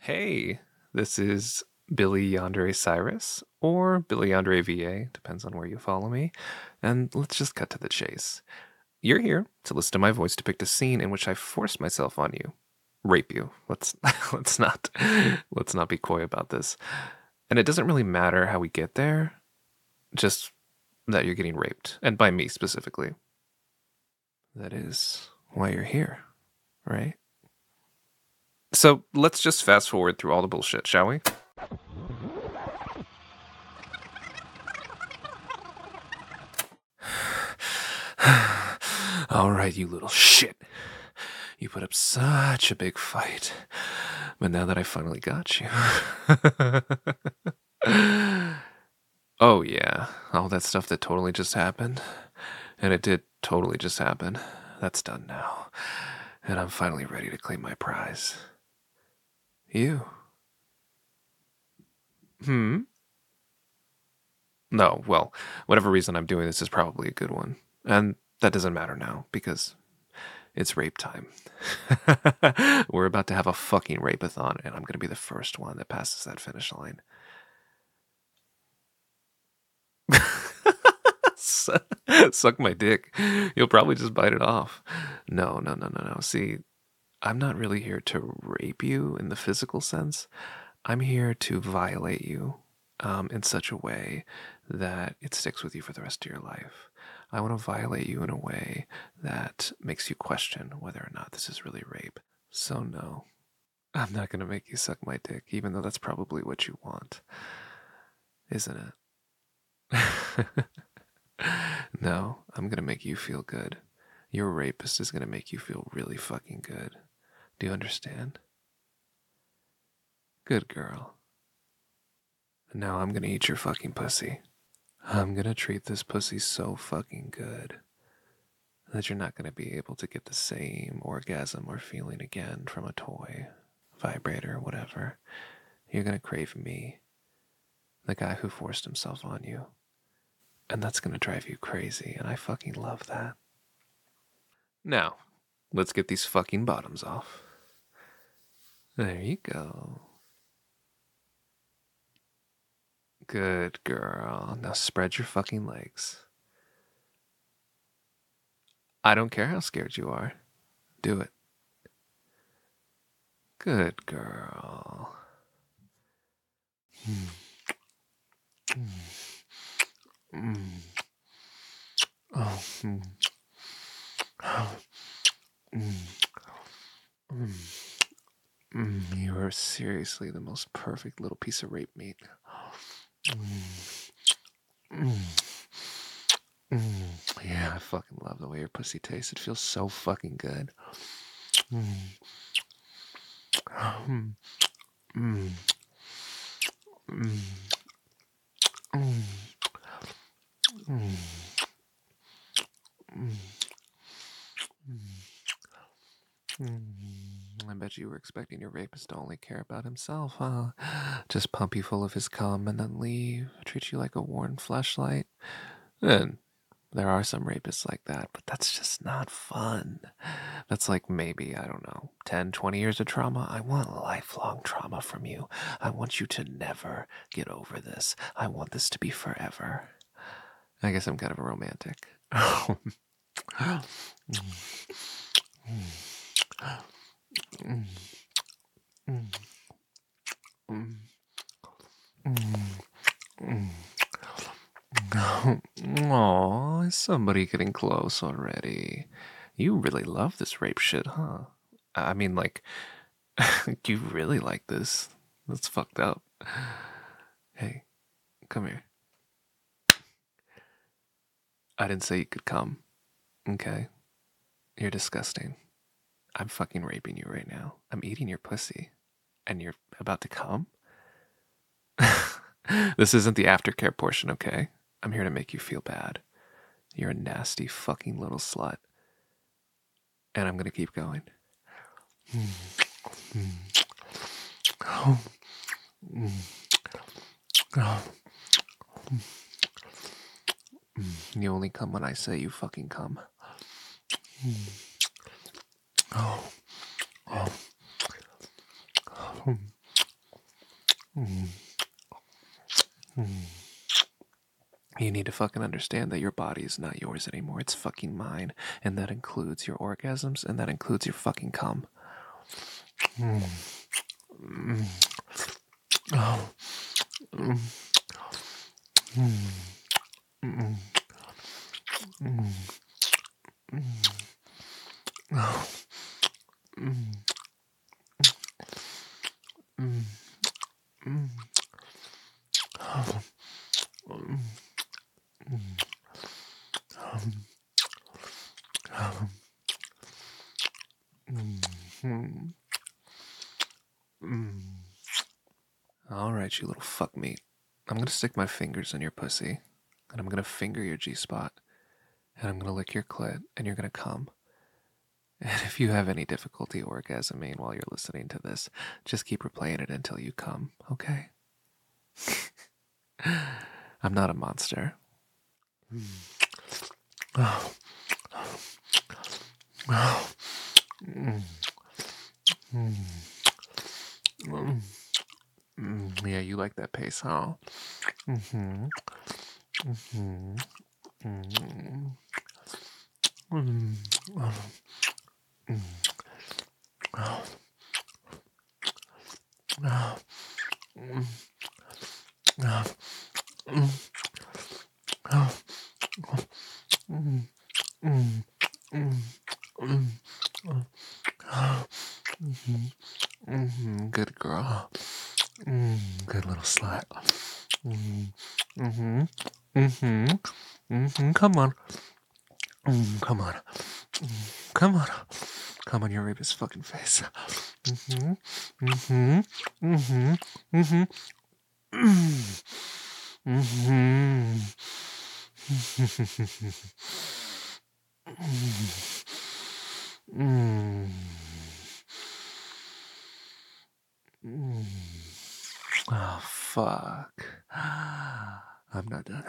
Hey, this is Billy Andre Cyrus or Billy Andre VA, depends on where you follow me. And let's just cut to the chase. You're here to listen to my voice depict a scene in which I forced myself on you, rape you. Let's let's not be coy about this. And it doesn't really matter how we get there, just that you're getting raped, and by me specifically. That is why you're here, right? So let's just fast forward through all the bullshit, shall we? All right, you little shit. You put up such a big fight. But now that I finally got you. Oh, yeah. All that stuff that totally just happened. And it did totally just happen. That's done now. And I'm finally ready to claim my prize. You. Hmm? No, well, whatever reason I'm doing this is probably a good one. And that doesn't matter now because it's rape time. We're about to have a fucking rape-a-thon, and I'm going to be the first one that passes that finish line. Suck my dick. You'll probably just bite it off. No, no, no, no, no. See, I'm not really here to rape you in the physical sense. I'm here to violate you in such a way that it sticks with you for the rest of your life. I want to violate you in a way that makes you question whether or not this is really rape. So, no, I'm not going to make you suck my dick, even though that's probably what you want, isn't it? No, I'm going to make you feel good. Your rapist is going to make you feel really fucking good. Do you understand? Good girl. Now I'm going to eat your fucking pussy. I'm going to treat this pussy so fucking good that you're not going to be able to get the same orgasm or feeling again from a toy, vibrator, whatever. You're going to crave me, the guy who forced himself on you. And that's going to drive you crazy, and I fucking love that. Now, let's get these fucking bottoms off. There you go. Good girl. Now spread your fucking legs. I don't care how scared you are. Do it. Good girl. Mm. Mm. Oh. Mm. Mm. You are seriously the most perfect little piece of rape meat. Mm. Mm. Yeah, I fucking love the way your pussy tastes. It feels so fucking good. Mm. Mm. Mm. Mm. Mm. Mm. I bet you were expecting your rapist to only care about himself, huh? Just pump you full of his cum and then leave, treat you like a worn fleshlight. And there are some rapists like that, but that's just not fun. That's like maybe, I don't know, 10, 20 years of trauma. I want lifelong trauma from you. I want you to never get over this. I want this to be forever. I guess I'm kind of a romantic. Aw, is somebody getting close already? You really love this rape shit, huh? I mean, like, you really like this. That's fucked up. Hey, come here. I didn't say you could come, okay? You're disgusting. I'm fucking raping you right now. I'm eating your pussy. And you're about to come? This isn't the aftercare portion, okay? I'm here to make you feel bad. You're a nasty fucking little slut. And I'm gonna keep going. You only come when I say you fucking come. Mm. Mm. You need to fucking understand that your body is not yours anymore. It's fucking mine. And that includes your orgasms and that includes your fucking cum. Mm. Mm. Oh. Mm. Mm. Mm. Mm. Mm. Oh. Mm. Mm. Mm. Oh. Mm. Mm. Mm. All right, you little fuck meat. I'm gonna stick my fingers in your pussy, and I'm gonna finger your G spot, and I'm gonna lick your clit, and you're gonna come. And if you have any difficulty orgasming while you're listening to this, just keep replaying it until you come, okay? I'm not a monster. Oh. Oh. Mm. Mm. Mm. Yeah, you like that pace, huh? Mm-hmm. Mm-hmm. Mm-hmm. Mm. Mm. Oh. Oh. Mm. Oh. Mm. Oh. Mm. Mm. Mm. Mm. Oh. Mm-hmm. Mm-hmm. Good girl. Good little slut. Mm-hmm. Mm-hmm. Mm-hmm. Mm-hmm. Come on. Come on. Come on. Come on, your rapist fucking face. Mm-hmm. Mm-hmm. Mm-hmm. Mm-hmm. Mm-hmm. Mm. Mm. Oh, fuck. I'm not done.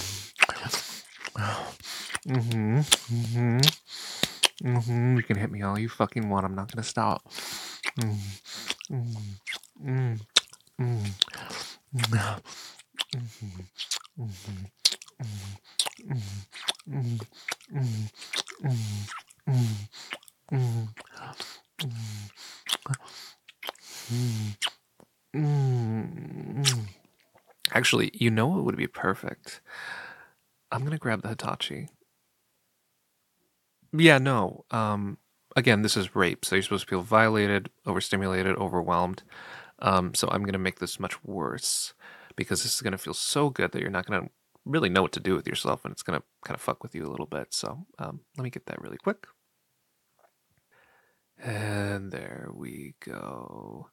Mm-hmm. Mm-hmm. Mm-hmm. You can hit me all you fucking want. I'm not gonna stop. Mm-hmm. Mm-hmm. Mm-hmm. Mm-hmm. Actually, you know what would be perfect? I'm gonna grab the Hitachi. Yeah, no. Again, this is rape, so you're supposed to feel violated, overstimulated, overwhelmed. So I'm gonna make this much worse because this is gonna feel so good that you're not gonna really know what to do with yourself, and it's gonna kind of fuck with you a little bit. So let me get that really quick. And there we go.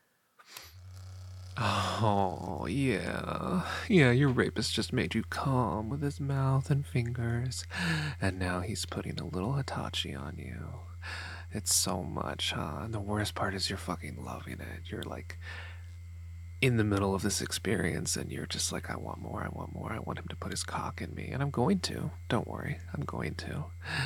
Oh, yeah. Yeah, your rapist just made you calm with his mouth and fingers. And now he's putting a little Hitachi on you. It's so much, huh? And the worst part is you're fucking loving it. You're like in the middle of this experience and you're just like, I want more, I want more. I want him to put his cock in me. And I'm going to. Don't worry. I'm going to.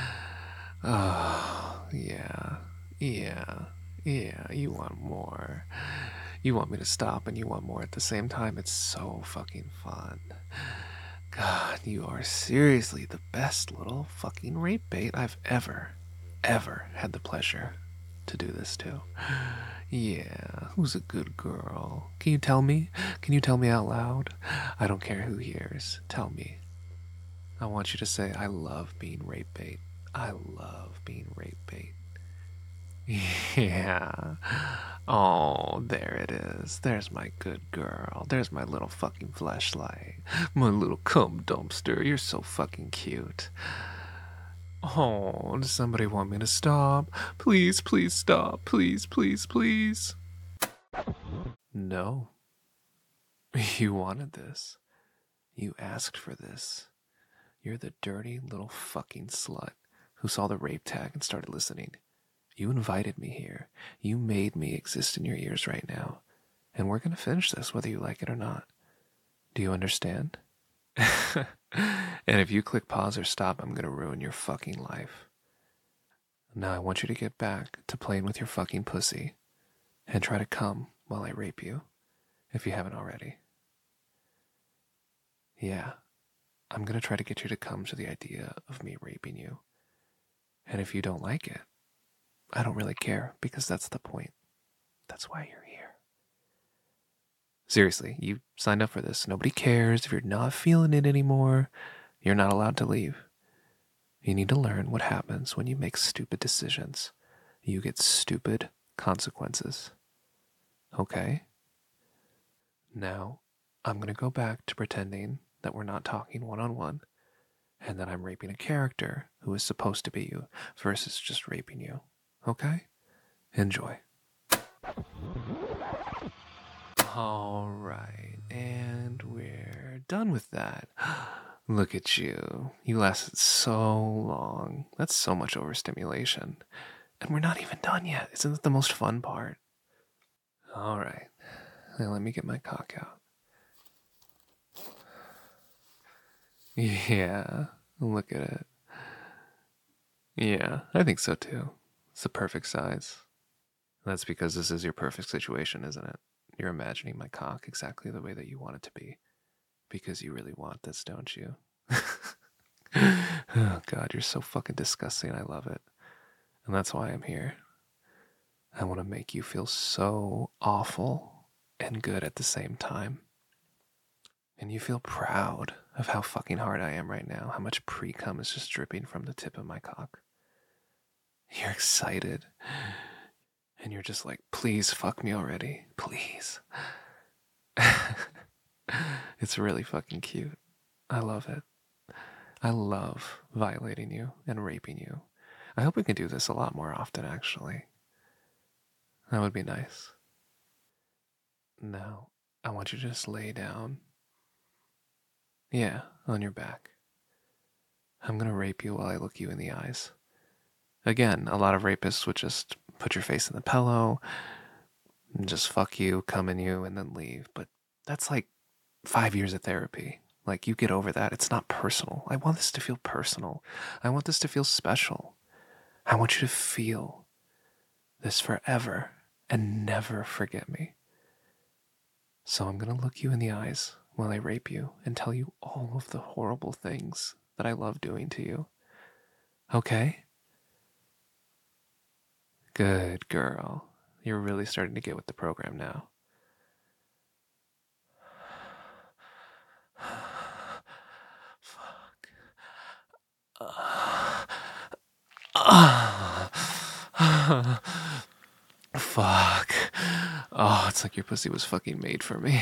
Oh, yeah. Yeah. Yeah. You want more. You want me to stop and you want more at the same time. It's so fucking fun. God, you are seriously the best little fucking rape bait I've ever had the pleasure to do this to. Yeah, who's a good girl? Can you tell me? Can you tell me out loud? I don't care who hears. Tell me. I want you to say, I love being rape bait. I love being rape bait. Yeah. Oh, there it is. There's my good girl. There's my little fucking flashlight. My little cum dumpster. You're so fucking cute. Oh, does somebody want me to stop? Please, please stop. Please, please, please. No. You wanted this. You asked for this. You're the dirty little fucking slut who saw the rape tag and started listening. You invited me here. You made me exist in your ears right now. And we're going to finish this whether you like it or not. Do you understand? And if you click pause or stop, I'm going to ruin your fucking life. Now I want you to get back to playing with your fucking pussy and try to come while I rape you. if you haven't already. Yeah, I'm gonna try to get you to come to the idea of me raping you. And if you don't like it, I don't really care, because that's the point. That's why you're here. Seriously, you signed up for this. Nobody cares if you're not feeling it anymore. You're not allowed to leave. You need to learn what happens when you make stupid decisions. You get stupid consequences. Okay? Now, I'm going to go back to pretending that we're not talking one-on-one, and that I'm raping a character who is supposed to be you versus just raping you. Okay? Enjoy. All right, and we're done with that. Look at you. You lasted so long. That's so much overstimulation. And we're not even done yet. Isn't that the most fun part? All right. Now let me get my cock out. Yeah, look at it. Yeah, I think so too. It's the perfect size. That's because this is your perfect situation, isn't it? You're imagining my cock exactly the way that you want it to be. Because you really want this, don't you? Oh, God, you're so fucking disgusting. I love it. And that's why I'm here. I want to make you feel so awful and good at the same time. And you feel proud of how fucking hard I am right now, how much pre-cum is just dripping from the tip of my cock. You're excited. And you're just like, please fuck me already. Please. It's really fucking cute. I love it. I love violating you and raping you. I hope we can do this a lot more often, actually. That would be nice. Now, I want you to just lay down. Yeah, on your back. I'm gonna rape you while I look you in the eyes. Again, a lot of rapists would just put your face in the pillow, and just fuck you, come in you, and then leave. But that's like 5 years of therapy. Like, you get over that. It's not personal. I want this to feel personal. I want this to feel special. I want you to feel this forever and never forget me. So I'm going to look you in the eyes while I rape you and tell you all of the horrible things that I love doing to you. Okay? Good girl. You're really starting to get with the program now. Fuck. Fuck. Oh, it's like your pussy was fucking made for me.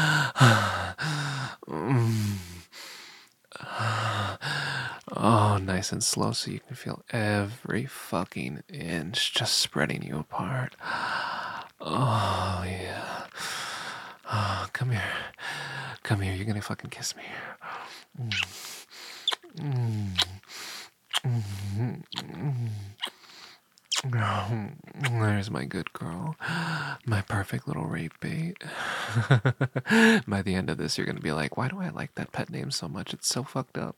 Oh, nice and slow so you can feel every fucking inch just spreading you apart. Oh, yeah. Oh, come here. Come here. You're gonna fucking kiss me. There's my good girl. My perfect little rape bait. By the end of this, you're going to be like, why do I like that pet name so much? It's so fucked up.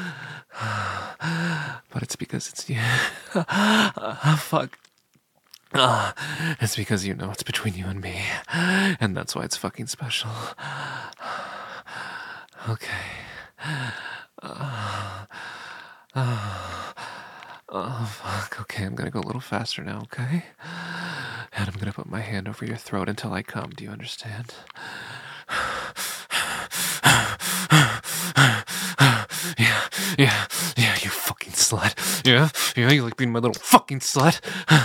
But it's because it's you. Fuck. It's because you know it's between you and me. And that's why it's fucking special. Okay. Oh, fuck. Okay, I'm gonna go a little faster now, okay? And I'm gonna put my hand over your throat until I come. Do you understand? Yeah, you fucking slut. Yeah, you like being my little fucking slut.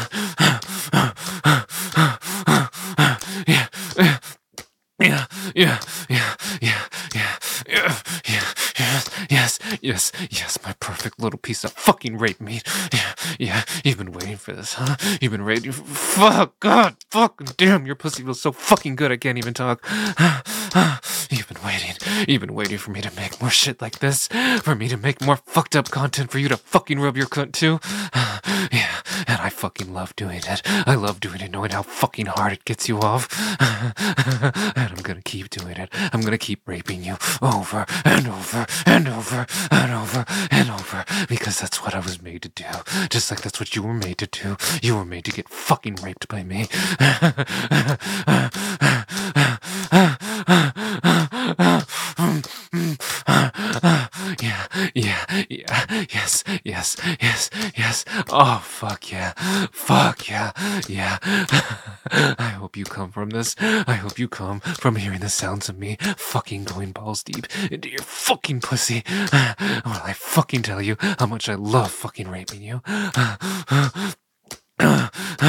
Yeah. Yes, my perfect little piece of fucking rape meat. Yeah, you've been waiting for this, huh? You've been waiting for... Fuck, God, fucking damn, your pussy feels so fucking good I can't even talk. You've been waiting for me to make more shit like this, for me to make more fucked up content for you to fucking rub your cunt to. Yeah, and I fucking love doing it. I love doing it knowing how fucking hard it gets you off. And I'm gonna keep doing it. I'm gonna keep raping you over and over and over and over and over, because that's what I was made to do. Just like that's what you were made to do. You were made to get fucking raped by me. Oh, fuck yeah. Fuck yeah. Yeah. I hope you come from this. I hope you come from hearing the sounds of me fucking going balls deep into your fucking pussy. While I fucking tell you how much I love fucking raping you. Yeah,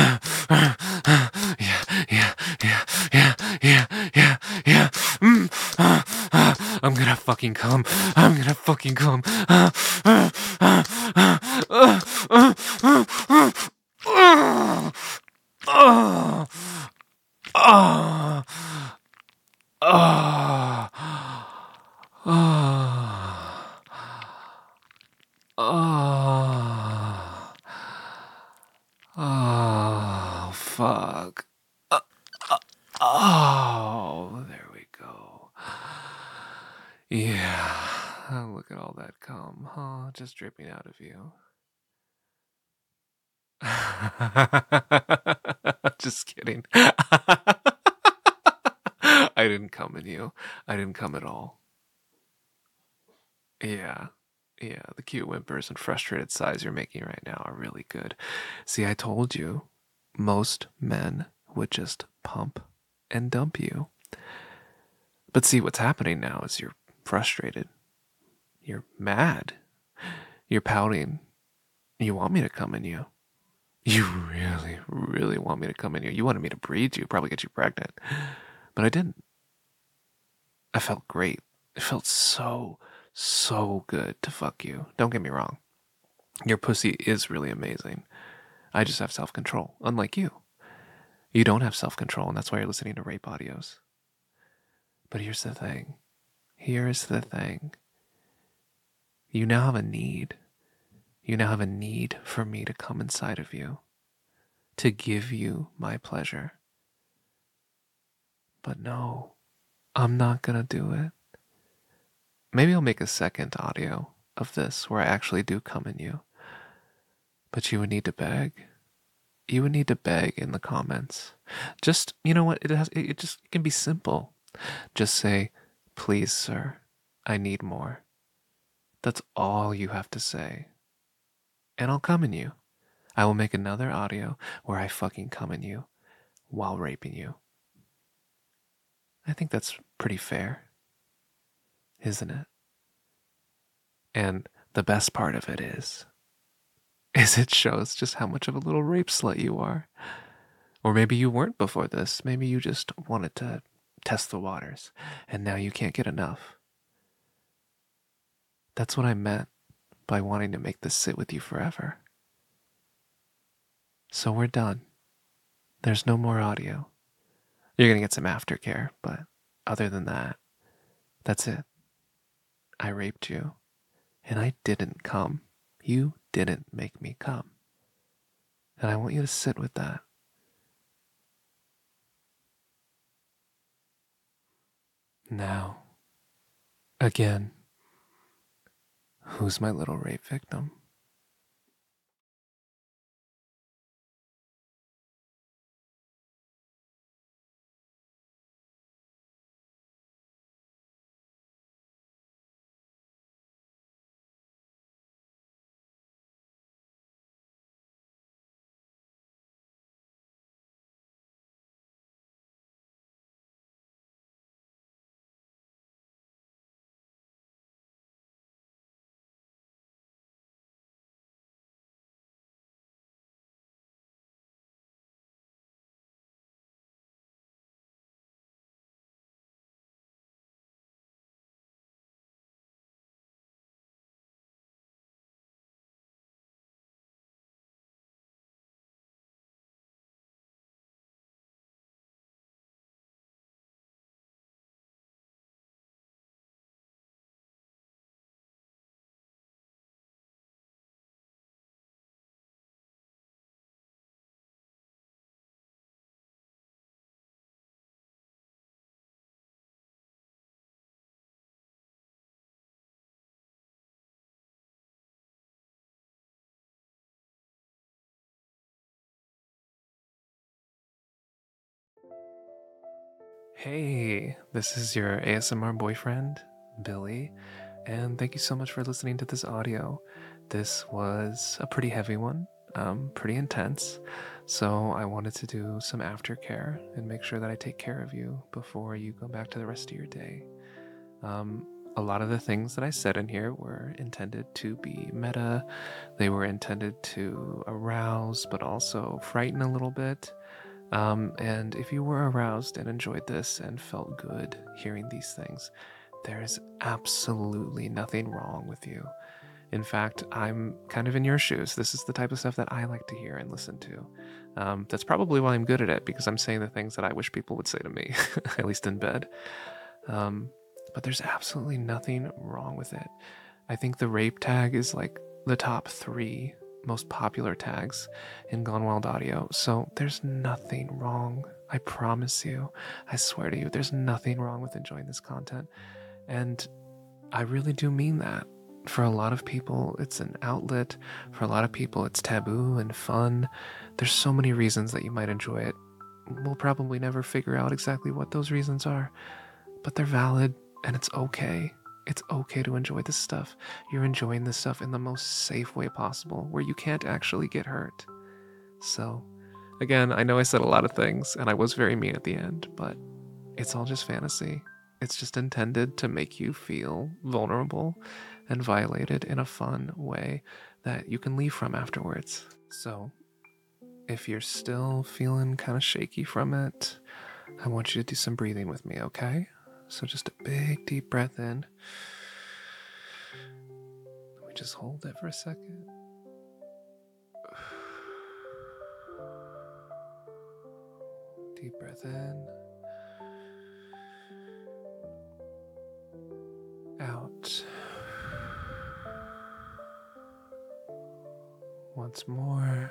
yeah, yeah, yeah, yeah, yeah, yeah. I'm gonna fucking come. I'm gonna fucking come. Oh, fuck. Oh, there we go. Yeah. Oh, look at all that cum, huh? Just dripping out of you. Just kidding. I didn't come in you. I didn't come at all. Yeah. Yeah, the cute whimpers and frustrated sighs you're making right now are really good. See, I told you, most men would just pump and dump you. But see, what's happening now is you're frustrated. You're mad. You're pouting. You want me to come in you. You really, really want me to come in you. You wanted me to breed you, probably get you pregnant. But I didn't. I felt great. It felt so, so good to fuck you. Don't get me wrong. Your pussy is really amazing. I just have self control, unlike you. You don't have self control, and that's why you're listening to rape audios. But here's the thing. Here's the thing. You now have a need. You now have a need for me to come inside of you, to give you my pleasure. But no, I'm not gonna do it. Maybe I'll make a second audio of this where I actually do come in you. But you would need to beg. You would need to beg in the comments. Just, you know what? It can be simple. Just say, "Please, sir, I need more." That's all you have to say. And I'll come in you. I will make another audio where I fucking come in you while raping you. I think that's pretty fair, isn't it? And the best part of it is it shows just how much of a little rape slut you are. Or maybe you weren't before this. Maybe you just wanted to test the waters and now you can't get enough. That's what I meant by wanting to make this sit with you forever. So we're done. There's no more audio. You're going to get some aftercare, but other than that, that's it. I raped you, and I didn't come. You didn't make me come. And I want you to sit with that. Now, again, who's my little rape victim? Hey, this is your ASMR boyfriend, Billy, and thank you so much for listening to this audio. This was a pretty heavy one. pretty intense. So I wanted to do some aftercare and make sure that I take care of you before you go back to the rest of your day. A lot of the things that I said in here were intended to be meta. They were intended to arouse, but also frighten a little bit. And if you were aroused and enjoyed this and felt good hearing these things, there is absolutely nothing wrong with you. In fact, I'm kind of in your shoes. This is the type of stuff that I like to hear and listen to. That's probably why I'm good at it, because I'm saying the things that I wish people would say to me, at least in bed. But there's absolutely nothing wrong with it. I think the rape tag is like the top 3 most popular tags in Gone Wild Audio, so there's nothing wrong. I promise you, I swear to you, there's nothing wrong with enjoying this content. And I really do mean that. For a lot of people, it's an outlet. For a lot of people, it's taboo and fun. There's so many reasons that you might enjoy it. We'll probably never figure out exactly what those reasons are, but they're valid, and it's okay. It's okay to enjoy this stuff. You're enjoying this stuff in the most safe way possible, where you can't actually get hurt. So, again, I know I said a lot of things, and I was very mean at the end, but it's all just fantasy. It's just intended to make you feel vulnerable and violated in a fun way that you can leave from afterwards. So, if you're still feeling kind of shaky from it, I want you to do some breathing with me, okay? So just a big deep breath in. Let me just hold it for a second. Deep breath in. Out. Once more.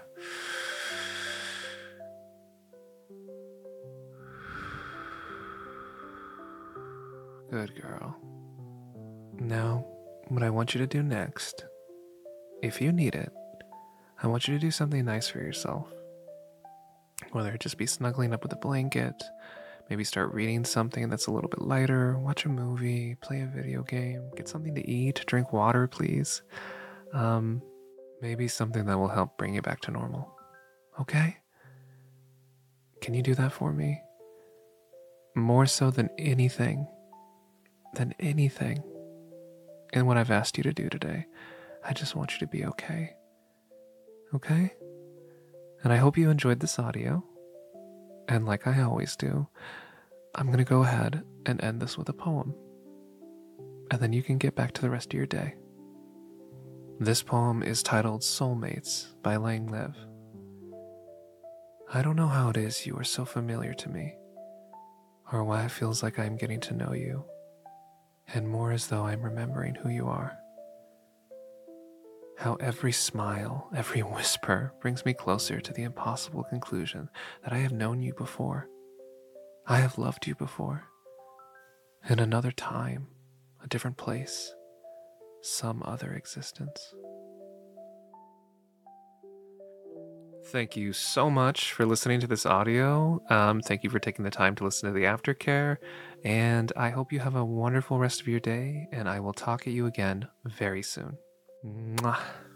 Good girl. Now, what I want you to do next, if you need it, I want you to do something nice for yourself. Whether it just be snuggling up with a blanket, maybe start reading something that's a little bit lighter, watch a movie, play a video game, get something to eat, drink water, please. Maybe something that will help bring you back to normal. Okay? Can you do that for me? More so than anything. And what I've asked you to do today, I just want you to be okay. Okay? And I hope you enjoyed this audio. And like I always do, I'm going to go ahead and end this with a poem. And then you can get back to the rest of your day. This poem is titled Soulmates by Lang Liv. I don't know how it is you are so familiar to me, or why it feels like I'm getting to know you, and more as though I'm remembering who you are. How every smile, every whisper brings me closer to the impossible conclusion that I have known you before. I have loved you before. In another time, a different place, some other existence. Thank you so much for listening to this audio. Thank you for taking the time to listen to the aftercare. And I hope you have a wonderful rest of your day. And I will talk at you again very soon. Mwah.